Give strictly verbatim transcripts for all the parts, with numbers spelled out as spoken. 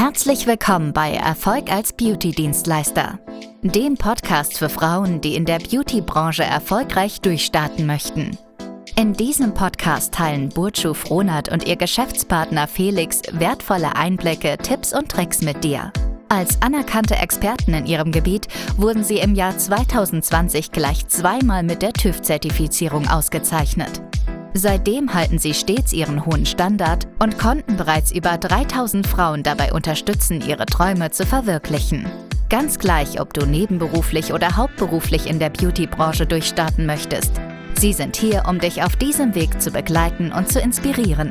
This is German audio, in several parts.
Herzlich willkommen bei Erfolg als Beauty-Dienstleister, dem Podcast für Frauen, die in der Beauty-Branche erfolgreich durchstarten möchten. In diesem Podcast teilen Burcu Frohnert und ihr Geschäftspartner Felix wertvolle Einblicke, Tipps und Tricks mit dir. Als anerkannte Experten in ihrem Gebiet wurden sie im Jahr zwanzig zwanzig gleich zweimal mit der TÜV-Zertifizierung ausgezeichnet. Seitdem halten sie stets ihren hohen Standard und konnten bereits über dreitausend Frauen dabei unterstützen, ihre Träume zu verwirklichen. Ganz gleich, ob du nebenberuflich oder hauptberuflich in der Beauty-Branche durchstarten möchtest. Sie sind hier, um dich auf diesem Weg zu begleiten und zu inspirieren.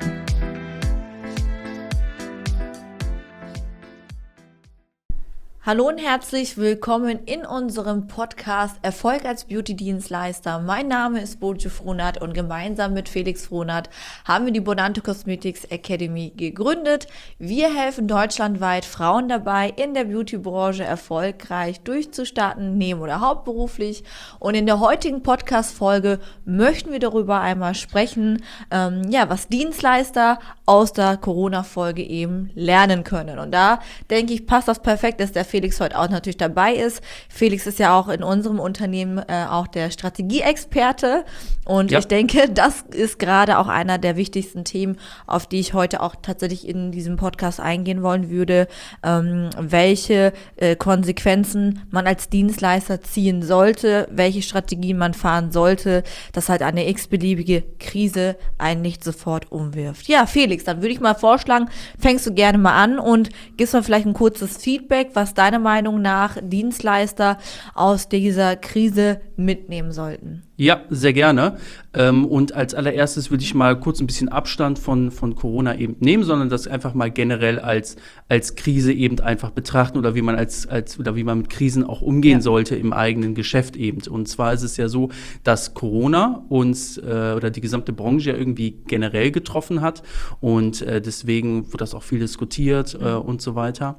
Hallo und herzlich willkommen in unserem Podcast Erfolg als Beauty-Dienstleister. Mein Name ist Burcu Frohnert und gemeinsam mit Felix Frohnert haben wir die Bonante Cosmetics Academy gegründet. Wir helfen deutschlandweit Frauen dabei, in der Beauty-Branche erfolgreich durchzustarten, neben- oder hauptberuflich. Und in der heutigen Podcast-Folge möchten wir darüber einmal sprechen, ähm, ja, was Dienstleister aus der Corona-Folge eben lernen können. Und da denke ich, passt das perfekt, dass der Felix heute auch natürlich dabei ist. Felix ist ja auch in unserem Unternehmen äh, auch der Strategieexperte und ja. Ich denke, das ist gerade auch einer der wichtigsten Themen, auf die ich heute auch tatsächlich in diesem Podcast eingehen wollen würde, ähm, welche äh, Konsequenzen man als Dienstleister ziehen sollte, welche Strategien man fahren sollte, dass halt eine x-beliebige Krise einen nicht sofort umwirft. Ja, Felix, dann würde ich mal vorschlagen, fängst du gerne mal an und gibst mal vielleicht ein kurzes Feedback, was deiner Meinung nach Dienstleister aus dieser Krise mitnehmen sollten? Ja, sehr gerne. Und als allererstes würde ich mal kurz ein bisschen Abstand von, von Corona eben nehmen, sondern das einfach mal generell als, als Krise eben einfach betrachten oder wie man als, als, oder wie man mit Krisen auch umgehen ja. sollte im eigenen Geschäft eben. Und zwar ist es ja so, dass Corona uns äh, oder die gesamte Branche ja irgendwie generell getroffen hat und äh, deswegen wird das auch viel diskutiert äh, und so weiter.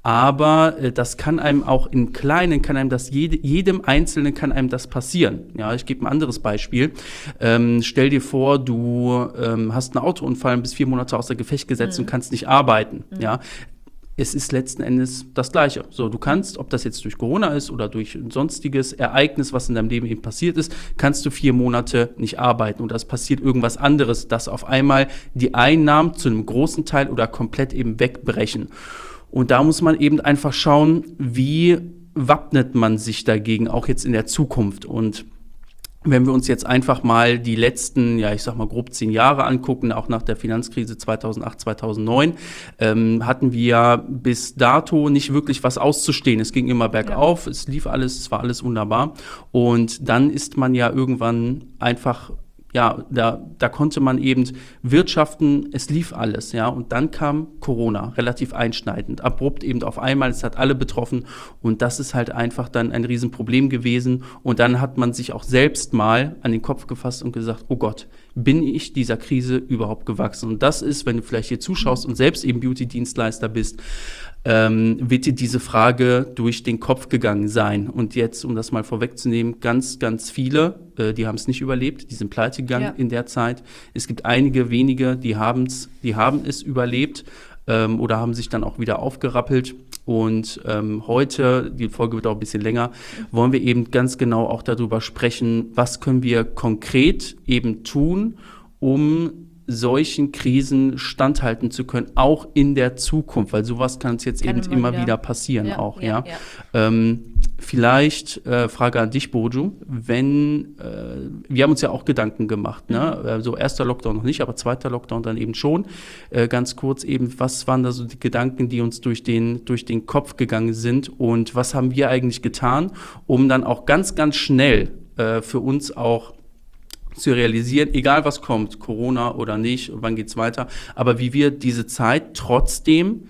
Aber äh, das kann einem auch im Kleinen, kann einem das jede, jedem Einzelnen kann einem das passieren. Ja, ich gebe ein anderes Beispiel. Ähm, stell dir vor, du ähm, hast einen Autounfall und bist vier Monate außer Gefecht gesetzt mhm. und kannst nicht arbeiten. Mhm. Ja, es ist letzten Endes das Gleiche. So, du kannst, ob das jetzt durch Corona ist oder durch ein sonstiges Ereignis, was in deinem Leben eben passiert ist, kannst du vier Monate nicht arbeiten oder es passiert irgendwas anderes, dass auf einmal die Einnahmen zu einem großen Teil oder komplett eben wegbrechen. Und da muss man eben einfach schauen, wie wappnet man sich dagegen, auch jetzt in der Zukunft. Und wenn wir uns jetzt einfach mal die letzten, ja, ich sag mal grob zehn Jahre angucken, auch nach der Finanzkrise zweitausendacht, zweitausendneun, ähm, hatten wir ja bis dato nicht wirklich was auszustehen. Es ging immer bergauf, ja. es lief alles, es war alles wunderbar. Und dann ist man ja irgendwann einfach Ja, da, da konnte man eben wirtschaften, es lief alles, ja, und dann kam Corona, relativ einschneidend, abrupt eben auf einmal, es hat alle betroffen und das ist halt einfach dann ein Riesenproblem gewesen und dann hat man sich auch selbst mal an den Kopf gefasst und gesagt, oh Gott, bin ich dieser Krise überhaupt gewachsen? Und das ist, wenn du vielleicht hier zuschaust und selbst eben Beauty-Dienstleister bist, ähm, wird dir diese Frage durch den Kopf gegangen sein. Und jetzt, um das mal vorwegzunehmen, ganz, ganz viele, äh, die haben es nicht überlebt, die sind pleite gegangen ja. in der Zeit. Es gibt einige wenige, die haben's, die haben es überlebt ähm, oder haben sich dann auch wieder aufgerappelt. Und ähm, heute, die Folge wird auch ein bisschen länger, wollen wir eben ganz genau auch darüber sprechen, was können wir konkret eben tun, um solchen Krisen standhalten zu können, auch in der Zukunft, weil sowas kann es jetzt kann eben immer wieder, wieder passieren ja, auch, ja. ja. ja. Ähm, vielleicht, äh, Frage an dich, Burcu, wenn, äh, wir haben uns ja auch Gedanken gemacht, mhm. ne, so also erster Lockdown noch nicht, aber zweiter Lockdown dann eben schon, äh, ganz kurz eben, was waren da so die Gedanken, die uns durch den, durch den Kopf gegangen sind und was haben wir eigentlich getan, um dann auch ganz, ganz schnell äh, für uns auch zu realisieren, egal was kommt, Corona oder nicht, wann geht's weiter, aber wie wir diese Zeit trotzdem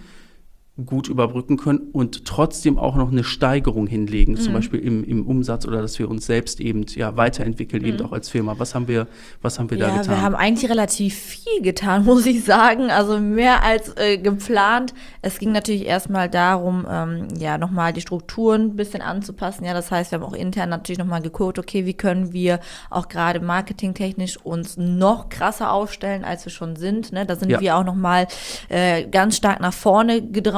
gut überbrücken können und trotzdem auch noch eine Steigerung hinlegen, mhm. zum Beispiel im, im Umsatz oder dass wir uns selbst eben ja weiterentwickeln, mhm. eben auch als Firma. Was haben wir, was haben wir ja, da getan? Wir haben eigentlich relativ viel getan, muss ich sagen, also mehr als äh, geplant. Es ging natürlich erstmal darum, ähm, ja nochmal die Strukturen ein bisschen anzupassen. Ja, das heißt, wir haben auch intern natürlich nochmal geguckt, okay, wie können wir auch gerade marketingtechnisch uns noch krasser aufstellen, als wir schon sind. Ne? Da sind ja. wir auch nochmal äh, ganz stark nach vorne gedra-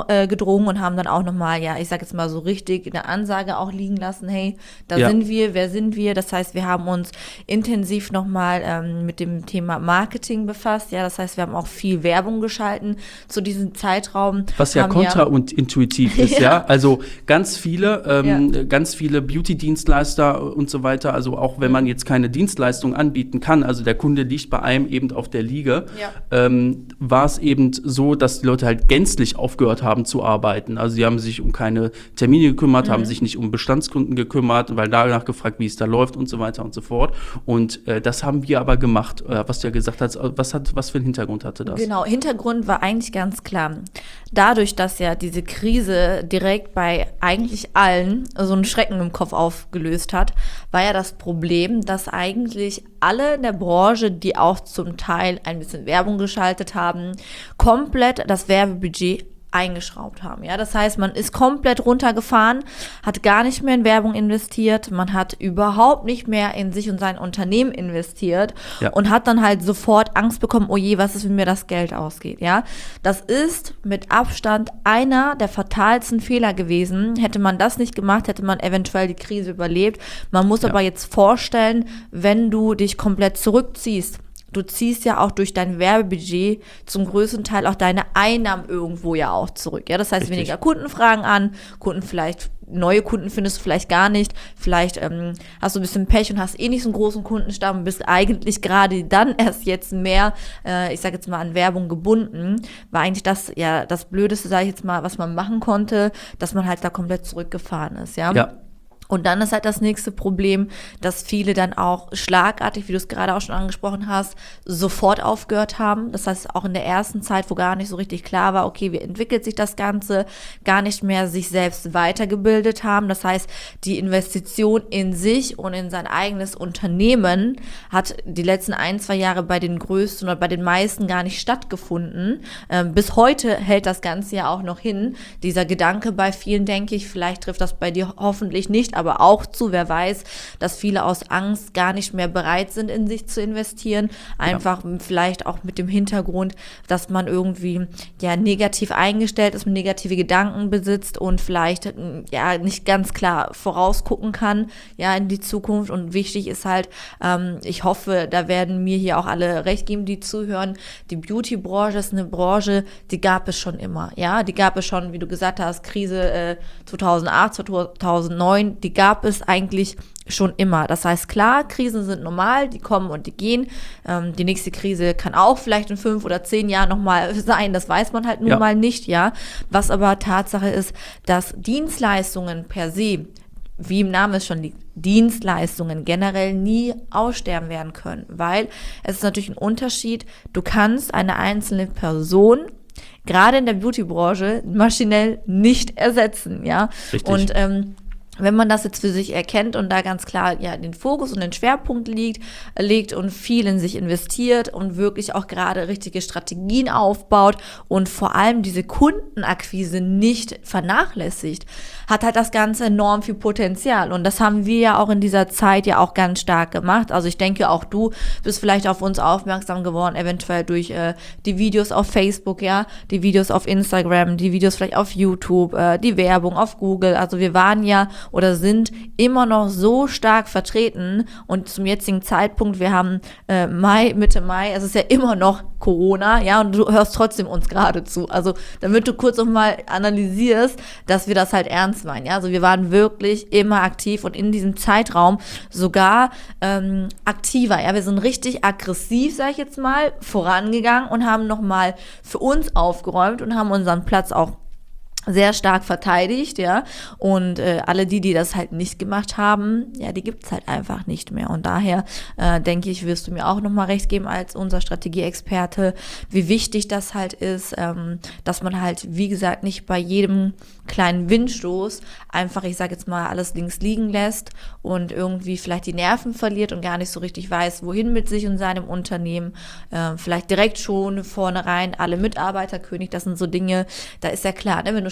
vorgedrungen und haben dann auch nochmal, ja, ich sag jetzt mal so richtig eine Ansage auch liegen lassen, hey, da Ja. sind wir, wer sind wir? Das heißt, wir haben uns intensiv nochmal ähm, mit dem Thema Marketing befasst, ja, das heißt, wir haben auch viel Werbung geschalten zu diesem Zeitraum. Was ja haben kontraintuitiv ist, ja. Ja. Also ganz viele, ähm, Ja. ganz viele Beauty-Dienstleister und so weiter, also auch wenn man jetzt keine Dienstleistung anbieten kann, also der Kunde liegt bei einem eben auf der Liege, Ja. ähm, war es eben so, dass die Leute halt gänzlich aufgehört haben zu arbeiten. Also sie haben sich um keine Termine gekümmert, Mhm. haben sich nicht um Bestandskunden gekümmert, weil danach gefragt, wie es da läuft und so weiter und so fort. Und äh, das haben wir aber gemacht, äh, was du ja gesagt hast. Was hat, was für einen Hintergrund hatte das? Genau, Hintergrund war eigentlich ganz klar. Dadurch, dass ja diese Krise direkt bei eigentlich allen so einen Schrecken im Kopf aufgelöst hat, war ja das Problem, dass eigentlich alle in der Branche, die auch zum Teil ein bisschen Werbung geschaltet haben, komplett das Werbebudget eingeschraubt haben. Ja, das heißt, man ist komplett runtergefahren, hat gar nicht mehr in Werbung investiert, man hat überhaupt nicht mehr in sich und sein Unternehmen investiert Ja. und hat dann halt sofort Angst bekommen, oh je, was ist, wenn mir das Geld ausgeht, ja. Das ist mit Abstand einer der fatalsten Fehler gewesen. Hätte man das nicht gemacht, hätte man eventuell die Krise überlebt. Man muss Ja. aber jetzt vorstellen, wenn du dich komplett zurückziehst, du ziehst ja auch durch dein Werbebudget zum größten Teil auch deine Einnahmen irgendwo ja auch zurück. Ja, das heißt, Richtig. weniger Kundenfragen an, Kunden vielleicht, neue Kunden findest du vielleicht gar nicht, vielleicht ähm, hast du ein bisschen Pech und hast eh nicht so einen großen Kundenstamm, bist eigentlich gerade dann erst jetzt mehr, äh, ich sage jetzt mal, an Werbung gebunden. War eigentlich das, ja, das Blödeste, sage ich jetzt mal, was man machen konnte, dass man halt da komplett zurückgefahren ist, ja. Ja. Und dann ist halt das nächste Problem, dass viele dann auch schlagartig, wie du es gerade auch schon angesprochen hast, sofort aufgehört haben. Das heißt, auch in der ersten Zeit, wo gar nicht so richtig klar war, okay, wie entwickelt sich das Ganze, gar nicht mehr sich selbst weitergebildet haben. Das heißt, die Investition in sich und in sein eigenes Unternehmen hat die letzten ein, zwei Jahre bei den größten oder bei den meisten gar nicht stattgefunden. Ähm, bis heute hält das Ganze ja auch noch hin. Dieser Gedanke bei vielen, denke ich, vielleicht trifft das bei dir hoffentlich nicht, aber auch zu, wer weiß, dass viele aus Angst gar nicht mehr bereit sind, in sich zu investieren. Einfach ja. vielleicht auch mit dem Hintergrund, dass man irgendwie ja negativ eingestellt ist, negative Gedanken besitzt und vielleicht ja nicht ganz klar vorausgucken kann, ja, in die Zukunft. Und wichtig ist halt, ähm, ich hoffe, da werden mir hier auch alle recht geben, die zuhören, die Beauty-Branche ist eine Branche, die gab es schon immer, ja, die gab es schon, wie du gesagt hast, Krise äh, zweitausendacht, zweitausendneun, die gab es eigentlich schon immer. Das heißt, klar, Krisen sind normal, die kommen und die gehen. Ähm, die nächste Krise kann auch vielleicht in fünf oder zehn Jahren nochmal sein, das weiß man halt nun ja. mal nicht, ja. Was aber Tatsache ist, dass Dienstleistungen per se, wie im Namen es schon liegt, Dienstleistungen generell nie aussterben werden können, weil es ist natürlich ein Unterschied, du kannst eine einzelne Person gerade in der Beauty-Branche maschinell nicht ersetzen, ja. Richtig. Und ähm, wenn man das jetzt für sich erkennt und da ganz klar ja den Fokus und den Schwerpunkt liegt, legt und viel in sich investiert und wirklich auch gerade richtige Strategien aufbaut und vor allem diese Kundenakquise nicht vernachlässigt, hat halt das Ganze enorm viel Potenzial. Und das haben wir ja auch in dieser Zeit ja auch ganz stark gemacht. Also ich denke, auch du bist vielleicht auf uns aufmerksam geworden, eventuell durch äh, die Videos auf Facebook, ja, die Videos auf Instagram, die Videos vielleicht auf YouTube, äh, die Werbung auf Google. Also wir waren ja oder sind immer noch so stark vertreten und zum jetzigen Zeitpunkt, wir haben äh, Mai, Mitte Mai, es ist ja immer noch Corona, ja, und du hörst trotzdem uns gerade zu. Also damit du kurz nochmal analysierst, dass wir das halt ernst meinen, ja, also wir waren wirklich immer aktiv und in diesem Zeitraum sogar ähm, aktiver, ja, wir sind richtig aggressiv, sag ich jetzt mal, vorangegangen und haben nochmal für uns aufgeräumt und haben unseren Platz auch sehr stark verteidigt, ja, und äh, alle die, die das halt nicht gemacht haben, ja, die gibt's halt einfach nicht mehr und daher äh, denke ich, wirst du mir auch nochmal recht geben als unser Strategieexperte, wie wichtig das halt ist, ähm, dass man halt, wie gesagt, nicht bei jedem kleinen Windstoß einfach, ich sage jetzt mal, alles links liegen lässt und irgendwie vielleicht die Nerven verliert und gar nicht so richtig weiß, wohin mit sich und seinem Unternehmen, äh, vielleicht direkt schon vornherein alle Mitarbeiterkönig, das sind so Dinge, da ist ja klar, ne, wenn du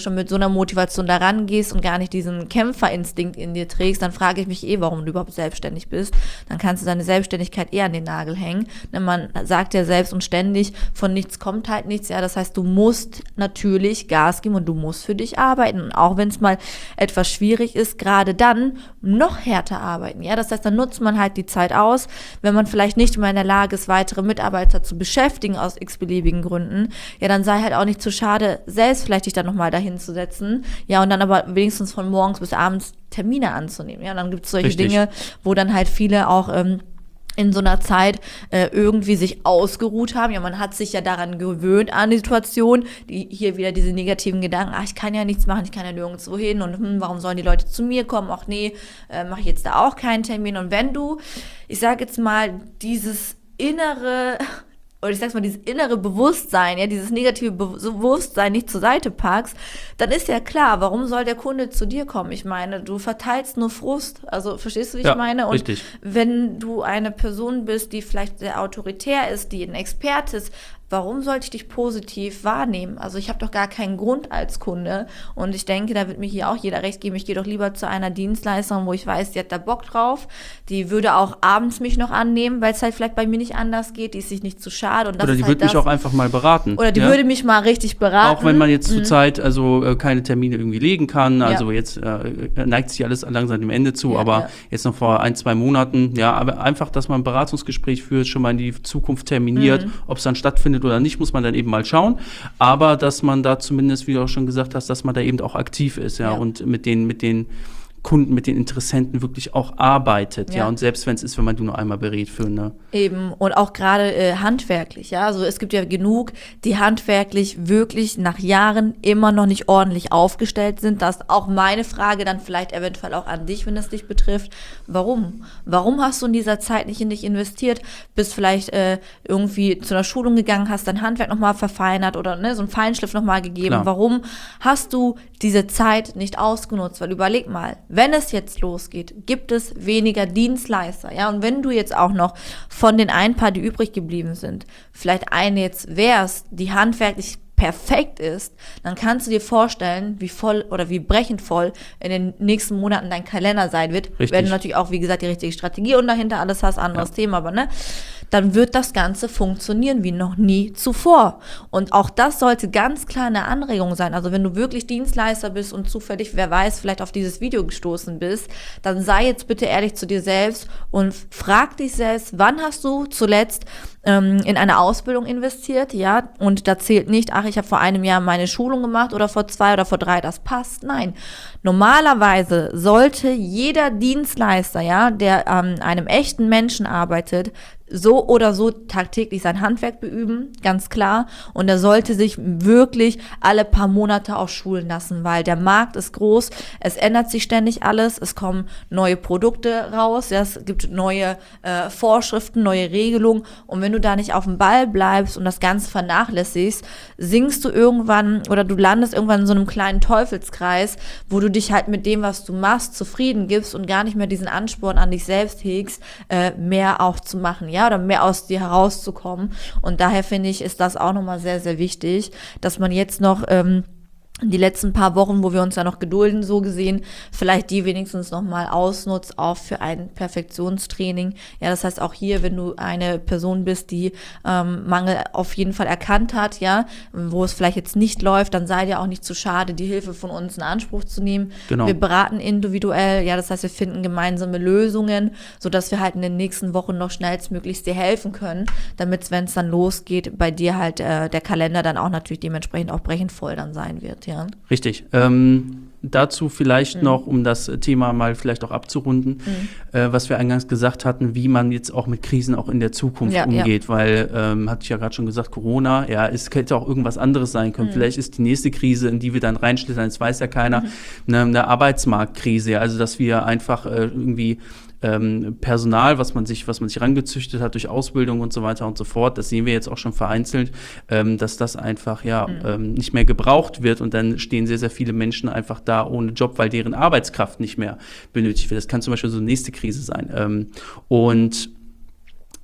schon mit so einer Motivation da rangehst und gar nicht diesen Kämpferinstinkt in dir trägst, dann frage ich mich eh, warum du überhaupt selbstständig bist. Dann kannst du deine Selbstständigkeit eher an den Nagel hängen. Denn man sagt ja selbst und ständig, von nichts kommt halt nichts. Ja, das heißt, du musst natürlich Gas geben und du musst für dich arbeiten. Und auch wenn es mal etwas schwierig ist, gerade dann noch härter arbeiten. Ja, das heißt, dann nutzt man halt die Zeit aus, wenn man vielleicht nicht mehr in der Lage ist, weitere Mitarbeiter zu beschäftigen aus x-beliebigen Gründen. Ja, dann sei halt auch nicht zu schade, selbst vielleicht dich dann nochmal dahin zu setzen. Ja, und dann aber wenigstens von morgens bis abends Termine anzunehmen. Ja, dann gibt es solche Richtig. Dinge, wo dann halt viele auch ähm, in so einer Zeit äh, irgendwie sich ausgeruht haben. Ja, man hat sich ja daran gewöhnt an die Situation, die hier wieder diese negativen Gedanken, ach, ich kann ja nichts machen, ich kann ja nirgendwo hin und hm, warum sollen die Leute zu mir kommen? Ach nee, äh, mache ich jetzt da auch keinen Termin. Und wenn du, ich sage jetzt mal, dieses innere, oder ich sag's mal, dieses innere Bewusstsein, ja, dieses negative Bewusstsein nicht zur Seite packst, dann ist ja klar, warum soll der Kunde zu dir kommen? Ich meine, du verteilst nur Frust. Also, verstehst du, wie ja, ich meine? Und richtig. wenn du eine Person bist, die vielleicht sehr autoritär ist, die ein Experte ist, warum sollte ich dich positiv wahrnehmen? Also ich habe doch gar keinen Grund als Kunde und ich denke, da wird mir hier auch jeder recht geben, ich gehe doch lieber zu einer Dienstleisterin, wo ich weiß, die hat da Bock drauf, die würde auch abends mich noch annehmen, weil es halt vielleicht bei mir nicht anders geht, die ist sich nicht zu schade. Und das oder die ist halt würde mich das. auch einfach mal beraten. Oder die ja? würde mich mal richtig beraten. Auch wenn man jetzt mhm. zurzeit also äh, keine Termine irgendwie legen kann, also Ja. jetzt äh, neigt sich alles langsam dem Ende zu, Ja, aber ja. jetzt noch vor ein, zwei Monaten, ja, aber einfach, dass man ein Beratungsgespräch führt, schon mal in die Zukunft terminiert, Mhm. ob es dann stattfindet oder nicht, muss man dann eben mal schauen, aber dass man da zumindest, wie du auch schon gesagt hast, dass man da eben auch aktiv ist, ja, Ja. und mit den, mit den Kunden, mit den Interessenten wirklich auch arbeitet, ja, Ja. und selbst wenn es ist, wenn man die nur einmal berät für eine. Eben, und auch gerade äh, handwerklich, ja, also es gibt ja genug, die handwerklich wirklich nach Jahren immer noch nicht ordentlich aufgestellt sind. Das ist auch meine Frage dann vielleicht eventuell auch an dich, wenn es dich betrifft. Warum? Warum hast du in dieser Zeit nicht in dich investiert, bist vielleicht äh, irgendwie zu einer Schulung gegangen, hast dein Handwerk nochmal verfeinert oder ne, so einen Feinschliff nochmal gegeben? Klar. Warum hast du diese Zeit nicht ausgenutzt? Weil überleg mal, wenn es jetzt losgeht, gibt es weniger Dienstleister, ja, und wenn du jetzt auch noch von den ein paar, die übrig geblieben sind, vielleicht eine jetzt wärst, die handwerklich perfekt ist, dann kannst du dir vorstellen, wie voll oder wie brechend voll in den nächsten Monaten dein Kalender sein wird. Richtig. Wenn du natürlich auch, wie gesagt, die richtige Strategie und dahinter alles hast, anderes Ja. Thema, aber ne, dann wird das Ganze funktionieren wie noch nie zuvor. Und auch das sollte ganz klar eine Anregung sein. Also wenn du wirklich Dienstleister bist und zufällig, wer weiß, vielleicht auf dieses Video gestoßen bist, dann sei jetzt bitte ehrlich zu dir selbst und frag dich selbst, wann hast du zuletzt ähm, in eine Ausbildung investiert, ja, und da zählt nicht, ach, ich habe vor einem Jahr meine Schulung gemacht oder vor zwei oder vor drei, das passt. Nein, normalerweise sollte jeder Dienstleister, ja, der an ähm, einem echten Menschen arbeitet, so oder so tagtäglich sein Handwerk beüben, ganz klar. Und er sollte sich wirklich alle paar Monate auch schulen lassen, weil der Markt ist groß, es ändert sich ständig alles, es kommen neue Produkte raus, ja, es gibt neue äh, Vorschriften, neue Regelungen. Und wenn du da nicht auf dem Ball bleibst und das Ganze vernachlässigst, sinkst du irgendwann oder du landest irgendwann in so einem kleinen Teufelskreis, wo du dich halt mit dem, was du machst, zufrieden gibst und gar nicht mehr diesen Ansporn an dich selbst hegst, äh, mehr auch zu machen, ja, oder mehr aus dir herauszukommen. Und daher finde ich, ist das auch nochmal sehr, sehr wichtig, dass man jetzt noch ähm, die letzten paar Wochen, wo wir uns ja noch gedulden, so gesehen, vielleicht die wenigstens nochmal ausnutzt, auch für ein Perfektionstraining. Ja, das heißt auch hier, wenn du eine Person bist, die ähm, Mangel auf jeden Fall erkannt hat, ja, wo es vielleicht jetzt nicht läuft, dann sei dir auch nicht zu schade, die Hilfe von uns in Anspruch zu nehmen. Genau. Wir beraten individuell, ja, das heißt, wir finden gemeinsame Lösungen, sodass wir halt in den nächsten Wochen noch schnellstmöglichst dir helfen können, damit, wenn es dann losgeht, bei dir halt äh, der Kalender dann auch natürlich dementsprechend auch brechend voll dann sein wird, ja. Richtig. Ähm, dazu vielleicht Mhm. noch, um das Thema mal vielleicht auch abzurunden, Mhm. äh, was wir eingangs gesagt hatten, wie man jetzt auch mit Krisen auch in der Zukunft Ja, umgeht, weil, ähm, hatte ich ja gerade schon gesagt, Corona, ja, es könnte auch irgendwas anderes sein können. Mhm. Vielleicht ist die nächste Krise, in die wir dann reinschlittern, das weiß ja keiner, eine, eine Arbeitsmarktkrise, also dass wir einfach äh, irgendwie Ähm, Personal, was man sich, was man sich rangezüchtet hat durch Ausbildung und so weiter und so fort, das sehen wir jetzt auch schon vereinzelt, ähm, dass das einfach ja Mhm. ähm, nicht mehr gebraucht wird und dann stehen sehr, sehr viele Menschen einfach da ohne Job, weil deren Arbeitskraft nicht mehr benötigt wird. Das kann zum Beispiel so eine nächste Krise sein. Ähm, und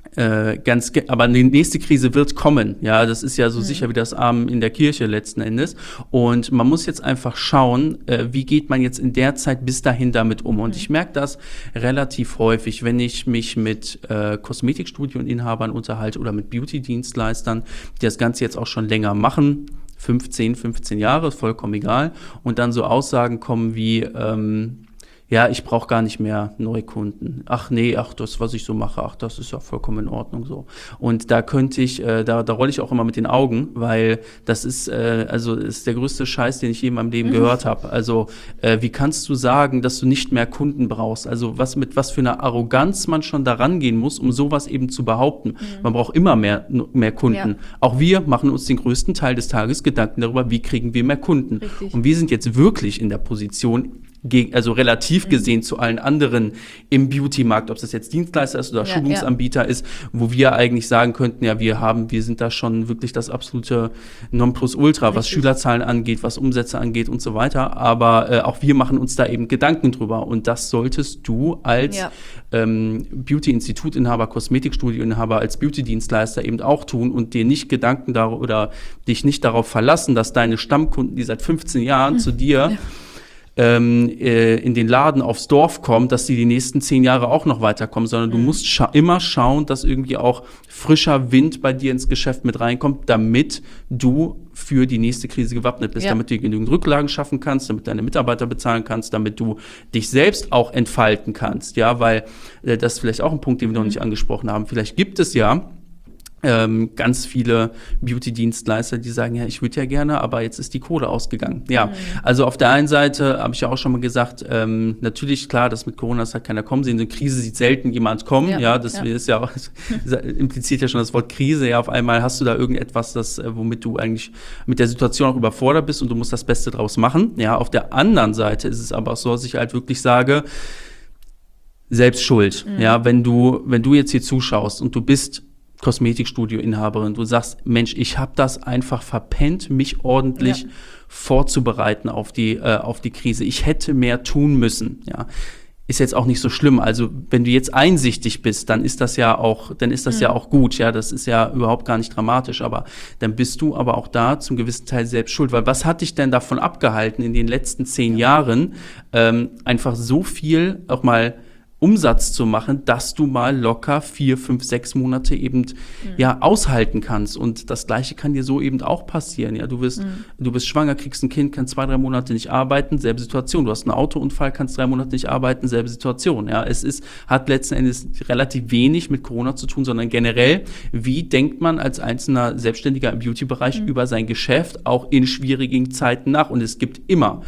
Äh, ganz, ge- aber die nächste Krise wird kommen. Ja, das ist ja so mhm. sicher wie das Amen in der Kirche letzten Endes. Und man muss jetzt einfach schauen, äh, wie geht man jetzt in der Zeit bis dahin damit um. Und mhm. ich merke das relativ häufig, wenn ich mich mit äh, Kosmetikstudioinhabern unterhalte oder mit Beauty-Dienstleistern, die das Ganze jetzt auch schon länger machen. fünfzehn, fünfzehn Jahre, vollkommen egal. Und dann so Aussagen kommen wie, ähm, ja, ich brauche gar nicht mehr Neukunden. Ach nee, ach das, was ich so mache, ach das ist ja vollkommen in Ordnung so. Und da könnte ich, äh, da, da rolle ich auch immer mit den Augen, weil das ist, äh, also ist der größte Scheiß, den ich je in meinem Leben mhm. gehört habe. Also äh, wie kannst du sagen, dass du nicht mehr Kunden brauchst? Also was mit was für einer Arroganz man schon da rangehen muss, um sowas eben zu behaupten. Mhm. Man braucht immer mehr, mehr Kunden. Ja. Auch wir machen uns den größten Teil des Tages Gedanken darüber, wie kriegen wir mehr Kunden. Richtig. Und wir sind jetzt wirklich in der Position, also relativ gesehen mhm. zu allen anderen im Beauty-Markt, ob das jetzt Dienstleister ist oder ja, Schulungsanbieter ja. ist, wo wir eigentlich sagen könnten, ja, wir haben, wir sind da schon wirklich das absolute Nonplusultra, Richtig. was Schülerzahlen angeht, was Umsätze angeht und so weiter. Aber äh, auch wir machen uns da eben Gedanken drüber. Und das solltest du als ja. ähm, Beauty-Institutinhaber, Kosmetikstudioinhaber, als Beauty-Dienstleister eben auch tun und dir nicht Gedanken darüber oder dich nicht darauf verlassen, dass deine Stammkunden, die seit fünfzehn Jahren mhm. zu dir ja. in den Laden aufs Dorf kommt, dass die die nächsten zehn Jahre auch noch weiterkommen, sondern du musst scha- immer schauen, dass irgendwie auch frischer Wind bei dir ins Geschäft mit reinkommt, damit du für die nächste Krise gewappnet bist, ja. damit du genügend Rücklagen schaffen kannst, damit deine Mitarbeiter bezahlen kannst, damit du dich selbst auch entfalten kannst, ja, weil äh, das ist vielleicht auch ein Punkt, den wir mhm. noch nicht angesprochen haben. Vielleicht gibt es ja Ähm, ganz viele Beauty-Dienstleister, die sagen, ja, ich würde ja gerne, aber jetzt ist die Kohle ausgegangen. Ja, mhm. also auf der einen Seite habe ich ja auch schon mal gesagt, ähm, natürlich, klar, das mit Corona, das hat keiner kommen sehen. So eine Krise sieht selten jemand kommen. Ja, ja das ja. ist ja auch, das impliziert ja schon das Wort Krise. Ja, auf einmal hast du da irgendetwas, das, womit du eigentlich mit der Situation auch überfordert bist und du musst das Beste draus machen. Ja, auf der anderen Seite ist es aber auch so, dass ich halt wirklich sage, selbst schuld. Mhm. Ja, wenn du, wenn du jetzt hier zuschaust und du bist Kosmetikstudio-Inhaberin, du sagst, Mensch, ich habe das einfach verpennt, mich ordentlich ja. vorzubereiten auf die äh, auf die Krise. Ich hätte mehr tun müssen, ja. Ist jetzt auch nicht so schlimm. Also, wenn du jetzt einsichtig bist, dann ist das ja auch, dann ist das mhm. ja auch gut, ja. Das ist ja überhaupt gar nicht dramatisch, aber dann bist du aber auch da zum gewissen Teil selbst schuld. Weil was hat dich denn davon abgehalten, in den letzten zehn ja. Jahren ähm, einfach so viel auch mal Umsatz zu machen, dass du mal locker vier, fünf, sechs Monate eben mhm. ja aushalten kannst. Und das Gleiche kann dir so eben auch passieren. Ja, du bist, mhm. du bist schwanger, kriegst ein Kind, kannst zwei, drei Monate nicht arbeiten, selbe Situation. Du hast einen Autounfall, kannst drei Monate nicht arbeiten, selbe Situation. Ja, es ist, hat letzten Endes relativ wenig mit Corona zu tun, sondern generell, wie denkt man als einzelner Selbstständiger im Beauty-Bereich mhm. über sein Geschäft auch in schwierigen Zeiten nach? Und es gibt immer,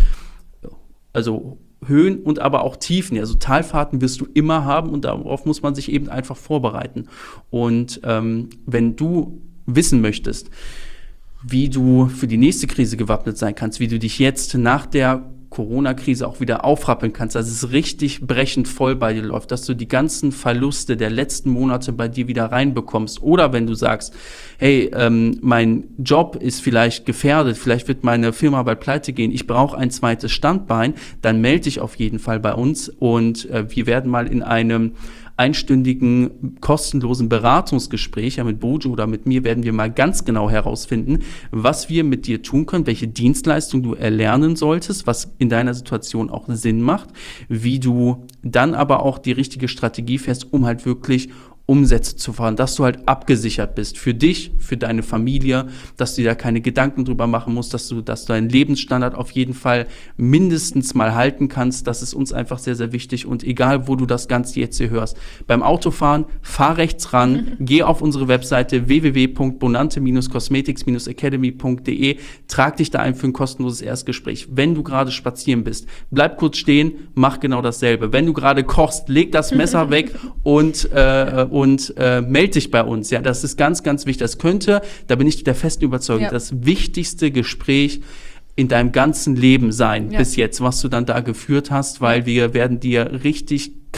also Höhen und aber auch Tiefen. Also Talfahrten wirst du immer haben und darauf muss man sich eben einfach vorbereiten. Und ähm, wenn du wissen möchtest, wie du für die nächste Krise gewappnet sein kannst, wie du dich jetzt nach der Corona-Krise auch wieder aufrappeln kannst, dass es richtig brechend voll bei dir läuft, dass du die ganzen Verluste der letzten Monate bei dir wieder reinbekommst. Oder wenn du sagst, hey, ähm, mein Job ist vielleicht gefährdet, vielleicht wird meine Firma bald pleite gehen, ich brauche ein zweites Standbein, dann melde dich auf jeden Fall bei uns und äh, wir werden mal in einem einstündigen kostenlosen Beratungsgespräch, ja mit Bojo oder mit mir, werden wir mal ganz genau herausfinden, was wir mit dir tun können, welche Dienstleistung du erlernen solltest, was in deiner Situation auch Sinn macht, wie du dann aber auch die richtige Strategie fährst, um halt wirklich Umsätze zu fahren, dass du halt abgesichert bist für dich, für deine Familie, dass du dir da keine Gedanken drüber machen musst, dass du, dass du deinen Lebensstandard auf jeden Fall mindestens mal halten kannst. Das ist uns einfach sehr, sehr wichtig und egal, wo du das Ganze jetzt hier hörst. Beim Autofahren, fahr rechts ran, mhm. geh auf unsere Webseite w w w punkt bonante cosmetics academy punkt d e, trag dich da ein für ein kostenloses Erstgespräch. Wenn du gerade spazieren bist, bleib kurz stehen, mach genau dasselbe. Wenn du gerade kochst, leg das Messer weg und äh, und äh, melde dich bei uns. Ja, das ist ganz, ganz wichtig. Das könnte, da bin ich der festen Überzeugung, ja. das wichtigste Gespräch in deinem ganzen Leben sein, ja. bis jetzt, was du dann da geführt hast, weil wir werden dir richtig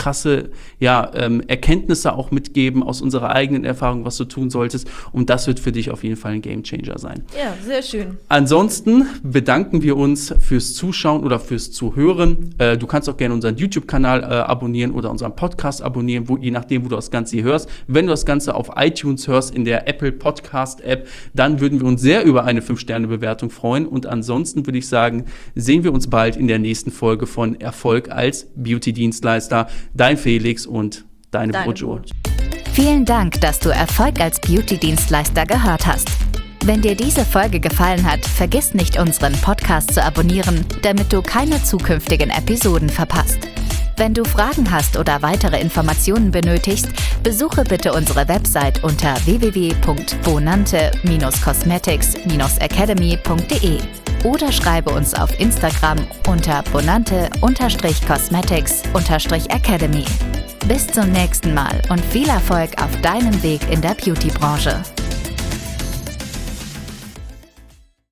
krasse ja, ähm, Erkenntnisse auch mitgeben aus unserer eigenen Erfahrung, was du tun solltest. Und das wird für dich auf jeden Fall ein Gamechanger sein. Ja, sehr schön. Ansonsten bedanken wir uns fürs Zuschauen oder fürs Zuhören. Äh, du kannst auch gerne unseren YouTube-Kanal äh, abonnieren oder unseren Podcast abonnieren, wo, je nachdem, wo du das Ganze hier hörst. Wenn du das Ganze auf iTunes hörst, in der Apple Podcast-App, dann würden wir uns sehr über eine fünf Sterne Bewertung freuen. Und ansonsten würde ich sagen, sehen wir uns bald in der nächsten Folge von Erfolg als Beauty-Dienstleister. Dein Felix und deine, deine Bojo. Vielen Dank, dass du Erfolg als Beauty-Dienstleister gehört hast. Wenn dir diese Folge gefallen hat, vergiss nicht, unseren Podcast zu abonnieren, damit du keine zukünftigen Episoden verpasst. Wenn du Fragen hast oder weitere Informationen benötigst, besuche bitte unsere Website unter w w w punkt bonante cosmetics academy punkt d e oder schreibe uns auf Instagram unter bonante cosmetics academy. Bis zum nächsten Mal und viel Erfolg auf deinem Weg in der Beauty-Branche.